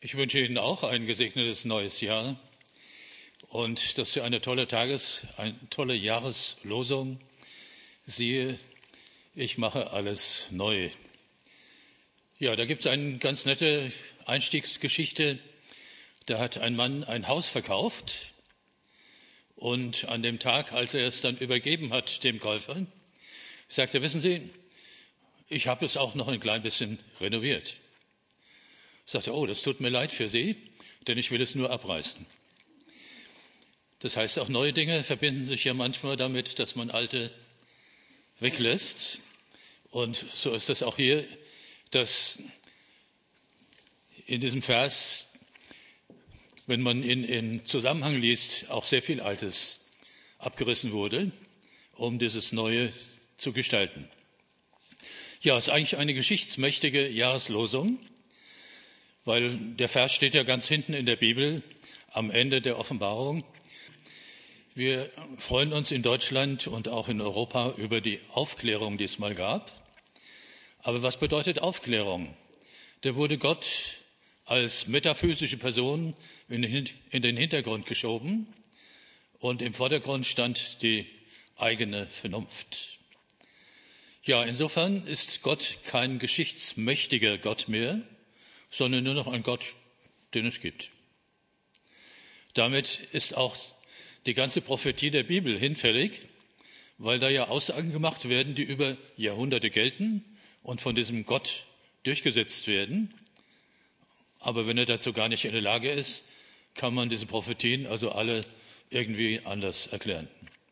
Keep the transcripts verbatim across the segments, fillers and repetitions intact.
Ich wünsche Ihnen auch ein gesegnetes neues Jahr und dass Sie eine tolle Tages-, eine tolle Jahreslosung, siehe, ich mache alles neu. Ja, da gibt es eine ganz nette Einstiegsgeschichte. Da hat ein Mann ein Haus verkauft und an dem Tag, als er es dann übergeben hat dem Käufer, sagt er, wissen Sie, ich habe es auch noch ein klein bisschen renoviert. Sagt er, oh, das tut mir leid für Sie, denn ich will es nur abreißen. Das heißt, auch neue Dinge verbinden sich ja manchmal damit, dass man alte weglässt. Und so ist es auch hier, dass in diesem Vers, wenn man ihn in Zusammenhang liest, auch sehr viel Altes abgerissen wurde, um dieses Neue zu gestalten. Ja, es ist eigentlich eine geschichtsmächtige Jahreslosung, weil der Vers steht ja ganz hinten in der Bibel, am Ende der Offenbarung. Wir freuen uns in Deutschland und auch in Europa über die Aufklärung, die es mal gab. Aber was bedeutet Aufklärung? Da wurde Gott als metaphysische Person in den Hintergrund geschoben und im Vordergrund stand die eigene Vernunft. Ja, insofern ist Gott kein geschichtsmächtiger Gott mehr, sondern nur noch ein Gott, den es gibt. Damit ist auch die ganze Prophetie der Bibel hinfällig, weil da ja Aussagen gemacht werden, die über Jahrhunderte gelten und von diesem Gott durchgesetzt werden. Aber wenn er dazu gar nicht in der Lage ist, kann man diese Prophetien also alle irgendwie anders erklären.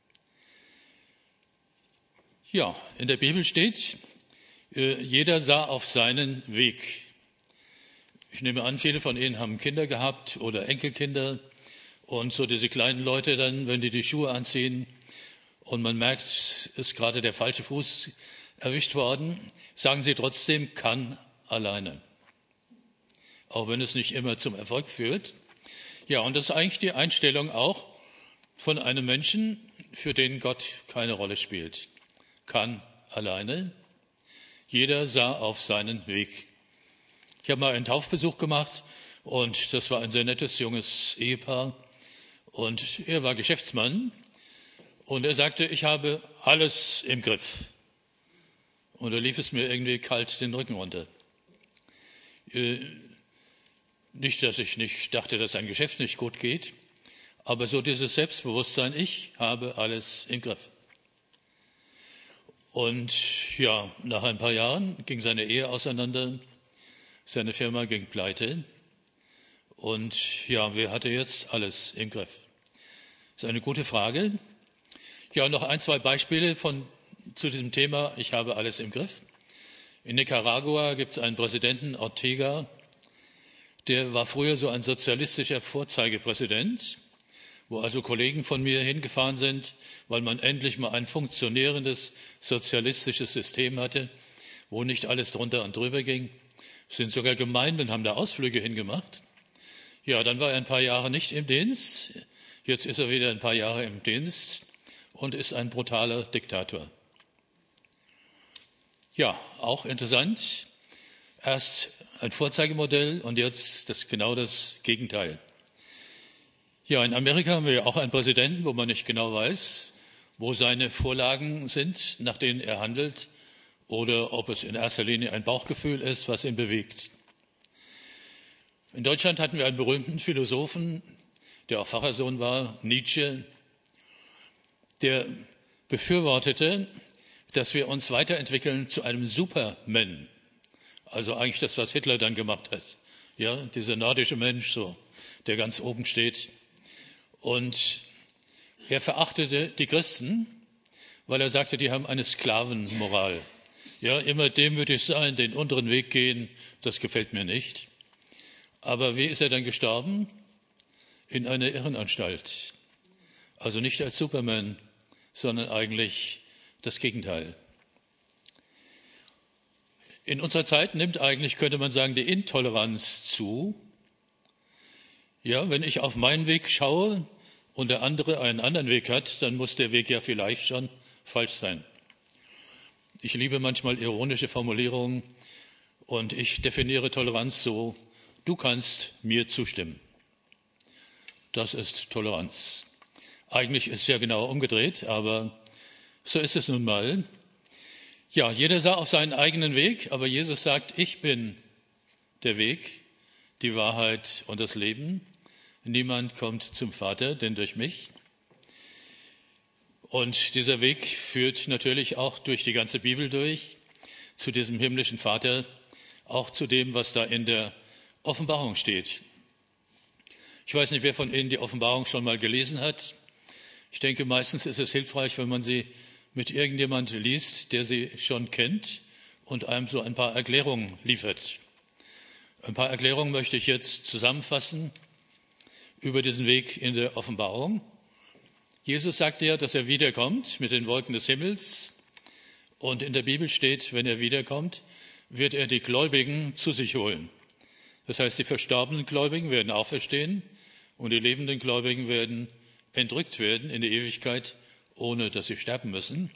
Ja, in der Bibel steht, jeder sah auf seinen Weg. Ich nehme an, viele von Ihnen haben Kinder gehabt oder Enkelkinder und so diese kleinen Leute dann, wenn die die Schuhe anziehen und man merkt, ist gerade der falsche Fuß erwischt worden, sagen sie trotzdem, kann alleine. Auch wenn es nicht immer zum Erfolg führt. Ja, und das ist eigentlich die Einstellung auch von einem Menschen, für den Gott keine Rolle spielt. Kann alleine. Jeder sah auf seinen Weg. Ich habe mal einen Taufbesuch gemacht und das war ein sehr nettes, junges Ehepaar und er war Geschäftsmann und er sagte, ich habe alles im Griff. Und da lief es mir irgendwie kalt den Rücken runter. Äh, nicht, dass ich nicht dachte, dass ein Geschäft nicht gut geht, aber so dieses Selbstbewusstsein, ich habe alles im Griff. Und ja, nach ein paar Jahren ging seine Ehe auseinander. Seine Firma ging pleite und ja, wer hatte jetzt alles im Griff? Das ist eine gute Frage. Ja, noch ein, zwei Beispiele von, zu diesem Thema, ich habe alles im Griff. In Nicaragua gibt es einen Präsidenten, Ortega, der war früher so ein sozialistischer Vorzeigepräsident, wo also Kollegen von mir hingefahren sind, weil man endlich mal ein funktionierendes sozialistisches System hatte, wo nicht alles drunter und drüber ging. Es sind sogar Gemeinden, haben da Ausflüge hingemacht. Ja, dann war er ein paar Jahre nicht im Dienst. Jetzt ist er wieder ein paar Jahre im Dienst und ist ein brutaler Diktator. Ja, auch interessant. Erst ein Vorzeigemodell und jetzt das genau das Gegenteil. Ja, in Amerika haben wir ja auch einen Präsidenten, wo man nicht genau weiß, wo seine Vorlagen sind, nach denen er handelt. Oder ob es in erster Linie ein Bauchgefühl ist, was ihn bewegt. In Deutschland hatten wir einen berühmten Philosophen, der auch Pfarrersohn war, Nietzsche, der befürwortete, dass wir uns weiterentwickeln zu einem Superman. Also eigentlich das, was Hitler dann gemacht hat. Ja, dieser nordische Mensch, so, der ganz oben steht. Und er verachtete die Christen, weil er sagte, die haben eine Sklavenmoral. Ja, immer demütig sein, den unteren Weg gehen, das gefällt mir nicht. Aber wie ist er dann gestorben? In einer Irrenanstalt. Also nicht als Superman, sondern eigentlich das Gegenteil. In unserer Zeit nimmt eigentlich, könnte man sagen, die Intoleranz zu. Ja, wenn ich auf meinen Weg schaue und der andere einen anderen Weg hat, dann muss der Weg ja vielleicht schon falsch sein. Ich liebe manchmal ironische Formulierungen und ich definiere Toleranz so, du kannst mir zustimmen. Das ist Toleranz. Eigentlich ist es ja genau umgedreht, aber so ist es nun mal. Ja, jeder sah auf seinen eigenen Weg, aber Jesus sagt, ich bin der Weg, die Wahrheit und das Leben. Niemand kommt zum Vater, denn durch mich. Und dieser Weg führt natürlich auch durch die ganze Bibel durch, zu diesem himmlischen Vater, auch zu dem, was da in der Offenbarung steht. Ich weiß nicht, wer von Ihnen die Offenbarung schon mal gelesen hat. Ich denke, meistens ist es hilfreich, wenn man sie mit irgendjemand liest, der sie schon kennt und einem so ein paar Erklärungen liefert. Ein paar Erklärungen möchte ich jetzt zusammenfassen über diesen Weg in der Offenbarung. Jesus sagte ja, dass er wiederkommt mit den Wolken des Himmels. Und in der Bibel steht, wenn er wiederkommt, wird er die Gläubigen zu sich holen. Das heißt, die verstorbenen Gläubigen werden auferstehen und die lebenden Gläubigen werden entrückt werden in die Ewigkeit, ohne dass sie sterben müssen.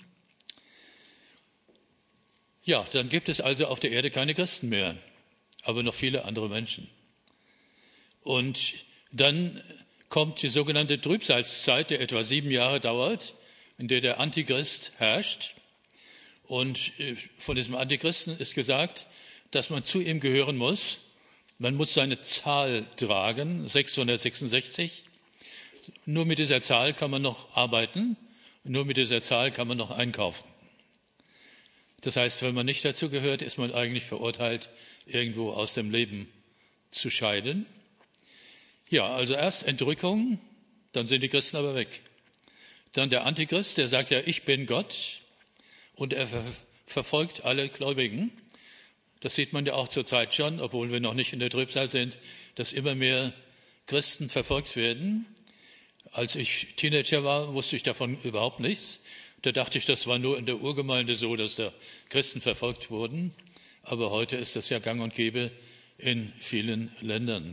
Ja, dann gibt es also auf der Erde keine Christen mehr, aber noch viele andere Menschen. Und dann kommt die sogenannte Trübsalzeit, der etwa sieben Jahre dauert, in der der Antichrist herrscht. Und von diesem Antichristen ist gesagt, dass man zu ihm gehören muss. Man muss seine Zahl tragen, sechshundertsechsundsechzig. Nur mit dieser Zahl kann man noch arbeiten, nur mit dieser Zahl kann man noch einkaufen. Das heißt, wenn man nicht dazu gehört, ist man eigentlich verurteilt, irgendwo aus dem Leben zu scheiden. Ja, also erst Entrückung, dann sind die Christen aber weg. Dann der Antichrist, der sagt ja, ich bin Gott und er ver- verfolgt alle Gläubigen. Das sieht man ja auch zurzeit schon, obwohl wir noch nicht in der Trübsal sind, dass immer mehr Christen verfolgt werden. Als ich Teenager war, wusste ich davon überhaupt nichts. Da dachte ich, das war nur in der Urgemeinde so, dass da Christen verfolgt wurden. Aber heute ist das ja gang und gäbe in vielen Ländern.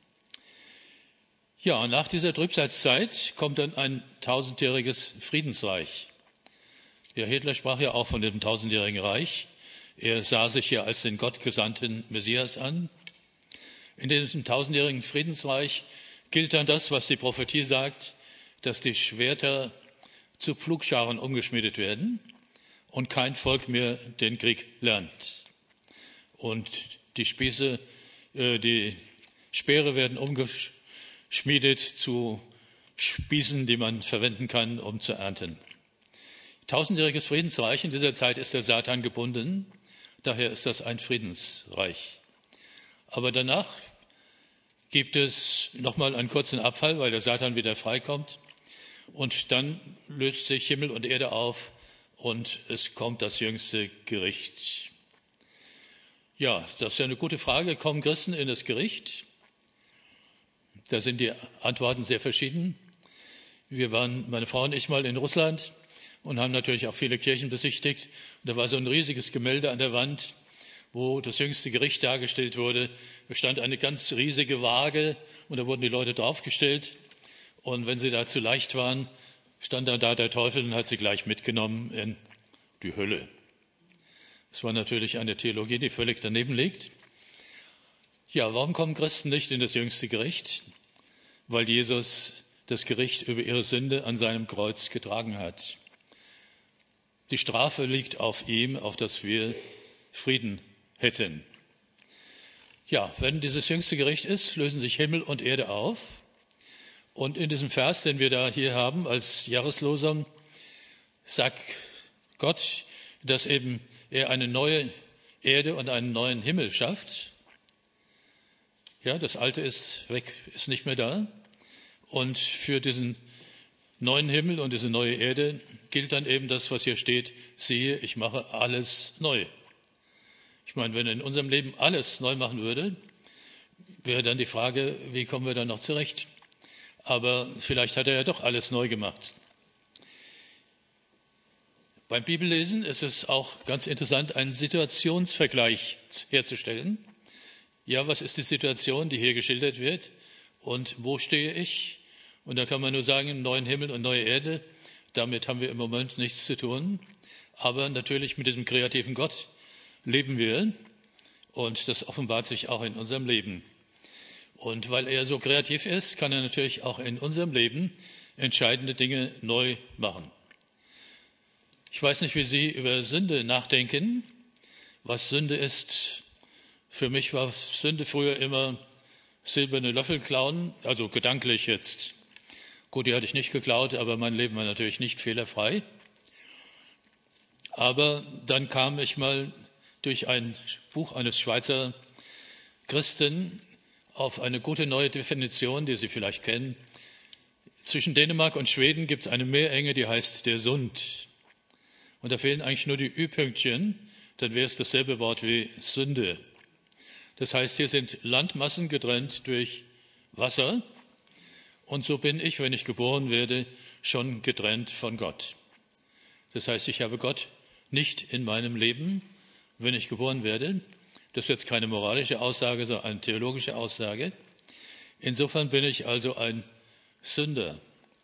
Ja, nach dieser Trübsalzeit kommt dann ein tausendjähriges Friedensreich. Ja, Hitler sprach ja auch von dem tausendjährigen Reich. Er sah sich ja als den gottgesandten Messias an. In diesem tausendjährigen Friedensreich gilt dann das, was die Prophetie sagt, dass die Schwerter zu Pflugscharen umgeschmiedet werden und kein Volk mehr den Krieg lernt. Und die Spieße, äh, die Speere werden umgeschmiedet zu Spießen, die man verwenden kann, um zu ernten. Tausendjähriges Friedensreich, in dieser Zeit ist der Satan gebunden, daher ist das ein Friedensreich. Aber danach gibt es nochmal einen kurzen Abfall, weil der Satan wieder freikommt. Und dann löst sich Himmel und Erde auf und es kommt das jüngste Gericht. Ja, das ist ja eine gute Frage. Kommen Christen in das Gericht? Da sind die Antworten sehr verschieden. Wir waren, meine Frau und ich, mal in Russland und haben natürlich auch viele Kirchen besichtigt. Und da war so ein riesiges Gemälde an der Wand, wo das jüngste Gericht dargestellt wurde. Da stand eine ganz riesige Waage und da wurden die Leute draufgestellt. Und wenn sie da zu leicht waren, stand dann da der Teufel und hat sie gleich mitgenommen in die Hölle. Das war natürlich eine Theologie, die völlig daneben liegt. Ja, warum kommen Christen nicht in das jüngste Gericht? Weil Jesus das Gericht über ihre Sünde an seinem Kreuz getragen hat. Die Strafe liegt auf ihm, auf dass wir Frieden hätten. Ja, wenn dieses jüngste Gericht ist, lösen sich Himmel und Erde auf. Und in diesem Vers, den wir da hier haben als Jahreslosung, sagt Gott, dass eben er eine neue Erde und einen neuen Himmel schafft. Ja, das Alte ist weg, ist nicht mehr da. Und für diesen neuen Himmel und diese neue Erde gilt dann eben das, was hier steht, siehe, ich mache alles neu. Ich meine, wenn er in unserem Leben alles neu machen würde, wäre dann die Frage, wie kommen wir dann noch zurecht? Aber vielleicht hat er ja doch alles neu gemacht. Beim Bibellesen ist es auch ganz interessant, einen Situationsvergleich herzustellen. Ja, was ist die Situation, die hier geschildert wird? Und wo stehe ich? Und da kann man nur sagen, neuen Himmel und neue Erde. Damit haben wir im Moment nichts zu tun. Aber natürlich mit diesem kreativen Gott leben wir. Und das offenbart sich auch in unserem Leben. Und weil er so kreativ ist, kann er natürlich auch in unserem Leben entscheidende Dinge neu machen. Ich weiß nicht, wie Sie über Sünde nachdenken, was Sünde ist. Für mich war Sünde früher immer silberne Löffel klauen, also gedanklich jetzt. Gut, die hatte ich nicht geklaut, aber mein Leben war natürlich nicht fehlerfrei. Aber dann kam ich mal durch ein Buch eines Schweizer Christen auf eine gute neue Definition, die Sie vielleicht kennen. Zwischen Dänemark und Schweden gibt es eine Meerenge, die heißt der Sund. Und da fehlen eigentlich nur die Ü-Pünktchen, dann wäre es dasselbe Wort wie Sünde. Das heißt, hier sind Landmassen getrennt durch Wasser. Und so bin ich, wenn ich geboren werde, schon getrennt von Gott. Das heißt, ich habe Gott nicht in meinem Leben, wenn ich geboren werde. Das ist jetzt keine moralische Aussage, sondern eine theologische Aussage. Insofern bin ich also ein Sünder.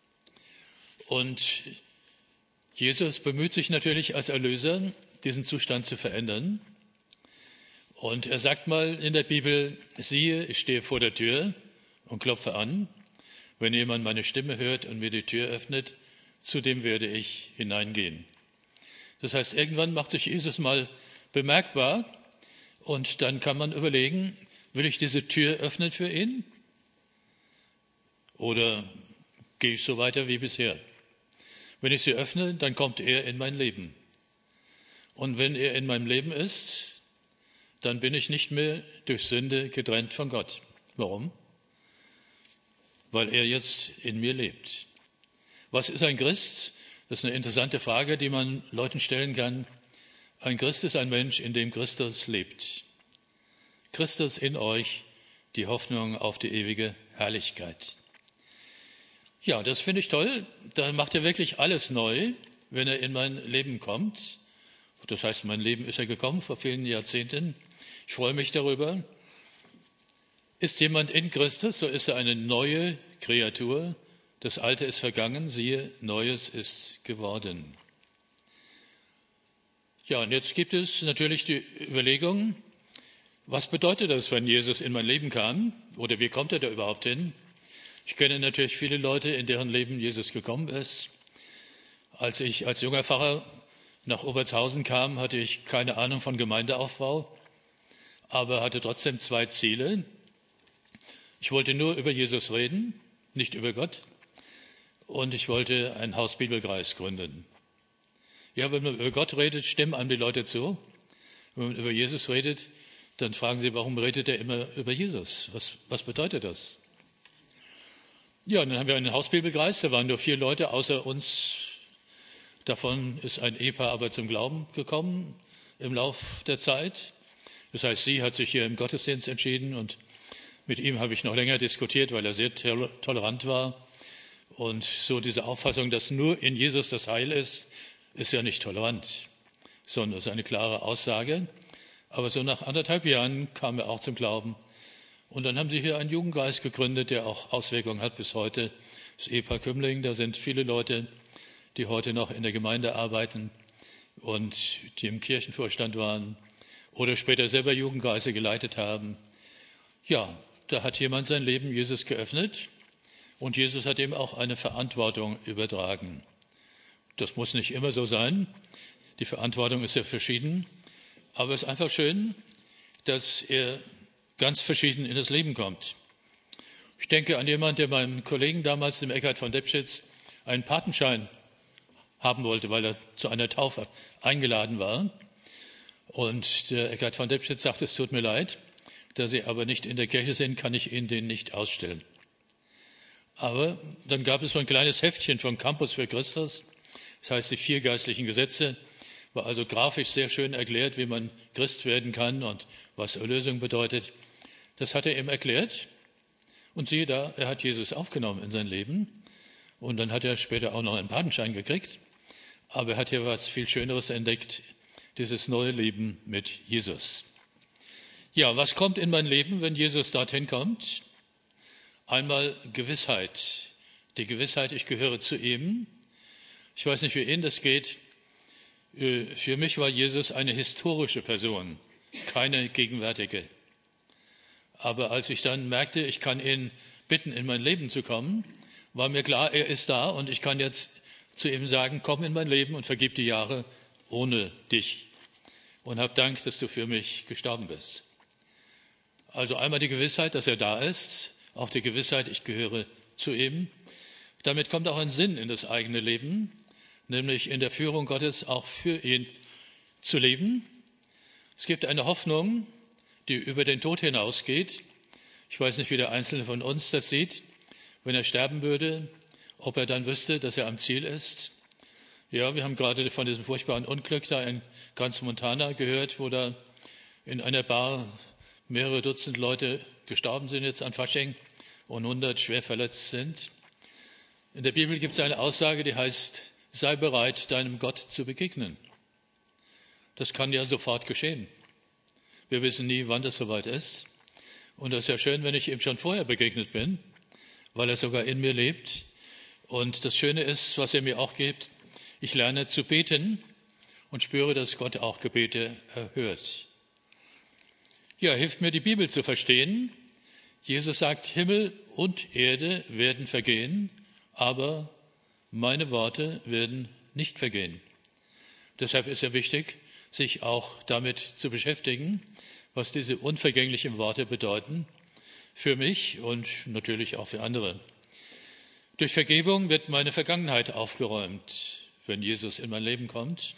Und Jesus bemüht sich natürlich als Erlöser, diesen Zustand zu verändern. Und er sagt mal in der Bibel, siehe, ich stehe vor der Tür und klopfe an. Wenn jemand meine Stimme hört und mir die Tür öffnet, zu dem werde ich hineingehen. Das heißt, irgendwann macht sich Jesus mal bemerkbar und dann kann man überlegen, will ich diese Tür öffnen für ihn? Oder gehe ich so weiter wie bisher? Wenn ich sie öffne, dann kommt er in mein Leben. Und wenn er in meinem Leben ist, dann bin ich nicht mehr durch Sünde getrennt von Gott. Warum? Weil er jetzt in mir lebt. Was ist ein Christ? Das ist eine interessante Frage, die man Leuten stellen kann. Ein Christ ist ein Mensch, in dem Christus lebt. Christus in euch, die Hoffnung auf die ewige Herrlichkeit. Ja, das finde ich toll. Da macht er wirklich alles neu, wenn er in mein Leben kommt. Das heißt, mein Leben ist ja gekommen vor vielen Jahrzehnten. Ich freue mich darüber. Ist jemand in Christus, so ist er eine neue Kreatur. Das Alte ist vergangen, siehe, Neues ist geworden. Ja, und jetzt gibt es natürlich die Überlegung, was bedeutet das, wenn Jesus in mein Leben kam? Oder wie kommt er da überhaupt hin? Ich kenne natürlich viele Leute, in deren Leben Jesus gekommen ist. Als ich als junger Pfarrer nach Obertshausen kam, hatte ich keine Ahnung von Gemeindeaufbau, aber hatte trotzdem zwei Ziele. Ich wollte nur über Jesus reden, nicht über Gott. Und ich wollte einen Hausbibelkreis gründen. Ja, wenn man über Gott redet, stimmen einem die Leute zu. Wenn man über Jesus redet, dann fragen sie, warum redet er immer über Jesus? Was, was bedeutet das? Ja, und dann haben wir einen Hausbibelkreis, da waren nur vier Leute außer uns. Davon ist ein Ehepaar aber zum Glauben gekommen im Lauf der Zeit. Das heißt, sie hat sich hier im Gottesdienst entschieden und mit ihm habe ich noch länger diskutiert, weil er sehr tolerant war. Und so diese Auffassung, dass nur in Jesus das Heil ist, ist ja nicht tolerant, sondern ist eine klare Aussage. Aber so nach anderthalb Jahren kam er auch zum Glauben. Und dann haben sie hier einen Jugendkreis gegründet, der auch Auswirkungen hat bis heute. Das Ehepaar Kümmling, da sind viele Leute, die heute noch in der Gemeinde arbeiten und die im Kirchenvorstand waren oder später selber Jugendkreise geleitet haben. Ja, da hat jemand sein Leben Jesus geöffnet und Jesus hat ihm auch eine Verantwortung übertragen. Das muss nicht immer so sein. Die Verantwortung ist ja verschieden. Aber es ist einfach schön, dass er ganz verschieden in das Leben kommt. Ich denke an jemanden, der meinem Kollegen damals, dem Eckhard von Debschitz, einen Patenschein haben wollte, weil er zu einer Taufe eingeladen war. Und der Eckhard von Debschitz sagt, es tut mir leid, da Sie aber nicht in der Kirche sind, kann ich Ihnen den nicht ausstellen. Aber dann gab es so ein kleines Heftchen von Campus für Christus, das heißt die vier geistlichen Gesetze, war also grafisch sehr schön erklärt, wie man Christ werden kann und was Erlösung bedeutet. Das hat er ihm erklärt und siehe da, er hat Jesus aufgenommen in sein Leben und dann hat er später auch noch einen Patenschein gekriegt, aber er hat hier was viel Schöneres entdeckt, dieses neue Leben mit Jesus. Ja, was kommt in mein Leben, wenn Jesus dorthin kommt? Einmal Gewissheit, die Gewissheit, ich gehöre zu ihm. Ich weiß nicht, wie Ihnen das geht. Für mich war Jesus eine historische Person, keine gegenwärtige. Aber als ich dann merkte, ich kann ihn bitten, in mein Leben zu kommen, war mir klar, er ist da und ich kann jetzt zu ihm sagen, komm in mein Leben und vergib die Jahre ohne dich. Und hab Dank, dass du für mich gestorben bist. Also einmal die Gewissheit, dass er da ist, auch die Gewissheit, ich gehöre zu ihm. Damit kommt auch ein Sinn in das eigene Leben, nämlich in der Führung Gottes auch für ihn zu leben. Es gibt eine Hoffnung, die über den Tod hinausgeht. Ich weiß nicht, wie der Einzelne von uns das sieht. Wenn er sterben würde, ob er dann wüsste, dass er am Ziel ist. Ja, wir haben gerade von diesem furchtbaren Unglück da in ganz Montana gehört, wo da in einer Bar mehrere Dutzend Leute gestorben sind jetzt an Fasching und hundert schwer verletzt sind. In der Bibel gibt es eine Aussage, die heißt, sei bereit, deinem Gott zu begegnen. Das kann ja sofort geschehen. Wir wissen nie, wann das soweit ist. Und das ist ja schön, wenn ich ihm schon vorher begegnet bin, weil er sogar in mir lebt. Und das Schöne ist, was er mir auch gibt, ich lerne zu beten und spüre, dass Gott auch Gebete erhört. Ja, hilft mir die Bibel zu verstehen. Jesus sagt, Himmel und Erde werden vergehen, aber meine Worte werden nicht vergehen. Deshalb ist es wichtig, sich auch damit zu beschäftigen, was diese unvergänglichen Worte bedeuten für mich und natürlich auch für andere. Durch Vergebung wird meine Vergangenheit aufgeräumt, wenn Jesus in mein Leben kommt.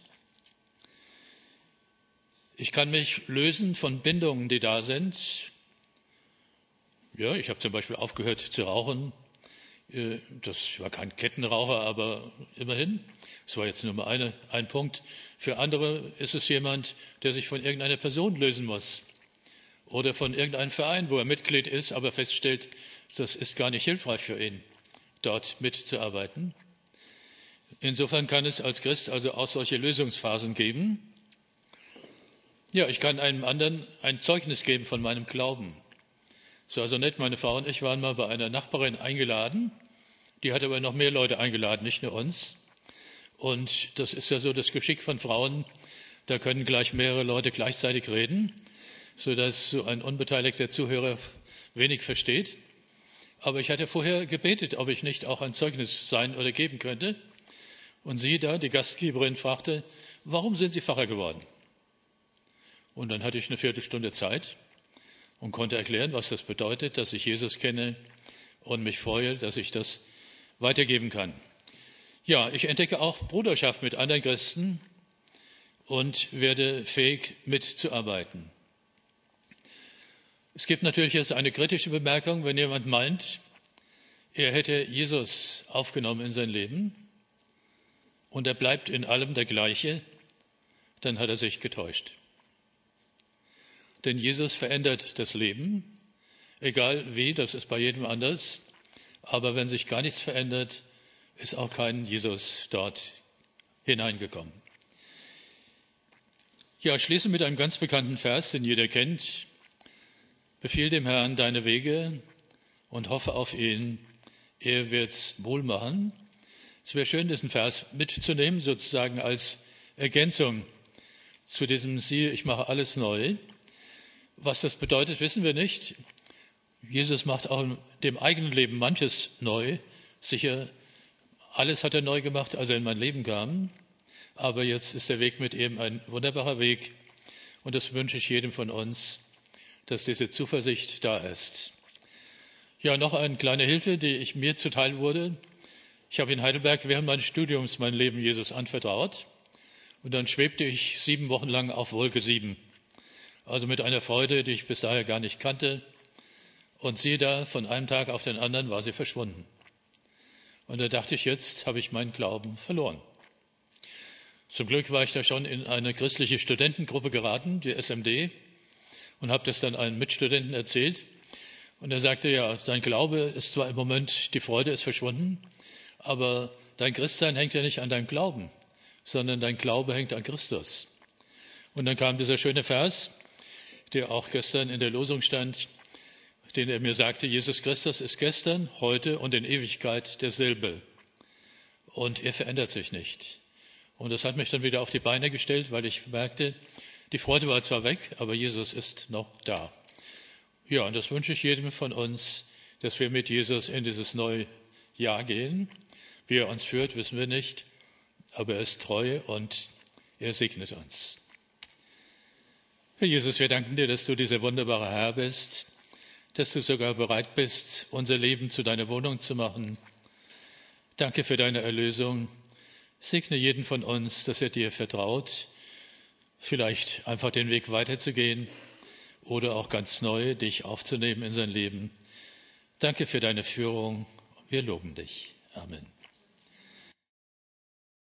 Ich kann mich lösen von Bindungen, die da sind. Ja, ich habe zum Beispiel aufgehört zu rauchen. Das war kein Kettenraucher, aber immerhin. Das war jetzt nur mal eine, ein Punkt. Für andere ist es jemand, der sich von irgendeiner Person lösen muss. Oder von irgendeinem Verein, wo er Mitglied ist, aber feststellt, das ist gar nicht hilfreich für ihn, dort mitzuarbeiten. Insofern kann es als Christ also auch solche Lösungsphasen geben. Ja, ich kann einem anderen ein Zeugnis geben von meinem Glauben. So, also nett, meine Frau und ich waren mal bei einer Nachbarin eingeladen. Die hat aber noch mehr Leute eingeladen, nicht nur uns. Und das ist ja so das Geschick von Frauen. Da können gleich mehrere Leute gleichzeitig reden, sodass so ein unbeteiligter Zuhörer wenig versteht. Aber ich hatte vorher gebetet, ob ich nicht auch ein Zeugnis sein oder geben könnte. Und sie da, die Gastgeberin, fragte, warum sind Sie Pfarrer geworden? Und dann hatte ich eine Viertelstunde Zeit und konnte erklären, was das bedeutet, dass ich Jesus kenne und mich freue, dass ich das weitergeben kann. Ja, ich entdecke auch Bruderschaft mit anderen Christen und werde fähig, mitzuarbeiten. Es gibt natürlich jetzt eine kritische Bemerkung, wenn jemand meint, er hätte Jesus aufgenommen in sein Leben und er bleibt in allem der gleiche, dann hat er sich getäuscht. Denn Jesus verändert das Leben, egal wie, das ist bei jedem anders. Aber wenn sich gar nichts verändert, ist auch kein Jesus dort hineingekommen. Ja, ich schließe mit einem ganz bekannten Vers, den jeder kennt. Befiehl dem Herrn deine Wege und hoffe auf ihn, er wird's wohl machen. Es wäre schön, diesen Vers mitzunehmen, sozusagen als Ergänzung zu diesem Siehe, ich mache alles neu. Was das bedeutet, wissen wir nicht. Jesus macht auch in dem eigenen Leben manches neu. Sicher, alles hat er neu gemacht, als er in mein Leben kam. Aber jetzt ist der Weg mit ihm ein wunderbarer Weg. Und das wünsche ich jedem von uns, dass diese Zuversicht da ist. Ja, noch eine kleine Hilfe, die ich mir zuteil wurde. Ich habe in Heidelberg während meines Studiums mein Leben Jesus anvertraut. Und dann schwebte ich sieben Wochen lang auf Wolke sieben. Also mit einer Freude, die ich bis daher gar nicht kannte. Und siehe da, von einem Tag auf den anderen war sie verschwunden. Und da dachte ich, jetzt habe ich meinen Glauben verloren. Zum Glück war ich da schon in eine christliche Studentengruppe geraten, die S M D, und habe das dann einem Mitstudenten erzählt. Und er sagte, ja, dein Glaube ist zwar im Moment, die Freude ist verschwunden, aber dein Christsein hängt ja nicht an deinem Glauben, sondern dein Glaube hängt an Christus. Und dann kam dieser schöne Vers, der auch gestern in der Losung stand, den er mir sagte, Jesus Christus ist gestern, heute und in Ewigkeit derselbe. Und er verändert sich nicht. Und das hat mich dann wieder auf die Beine gestellt, weil ich merkte, die Freude war zwar weg, aber Jesus ist noch da. Ja, und das wünsche ich jedem von uns, dass wir mit Jesus in dieses neue Jahr gehen. Wie er uns führt, wissen wir nicht, aber er ist treu und er segnet uns. Herr Jesus, wir danken dir, dass du dieser wunderbare Herr bist, dass du sogar bereit bist, unser Leben zu deiner Wohnung zu machen. Danke für deine Erlösung. Segne jeden von uns, dass er dir vertraut, vielleicht einfach den Weg weiterzugehen oder auch ganz neu dich aufzunehmen in sein Leben. Danke für deine Führung. Wir loben dich. Amen.